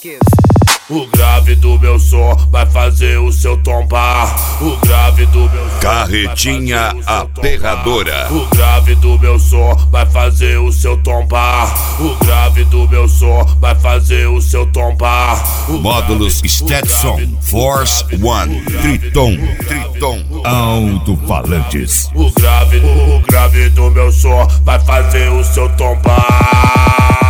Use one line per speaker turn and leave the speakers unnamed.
O grave do meu som vai fazer o seu tombar. O grave do meu som
Carretinha aterradora.
O grave do meu som vai fazer o seu tombar. O grave do meu som vai fazer o seu tombar.
Módulos Stetson Force One Triton alto-falantes.
O grave do meu som vai fazer o seu tombar.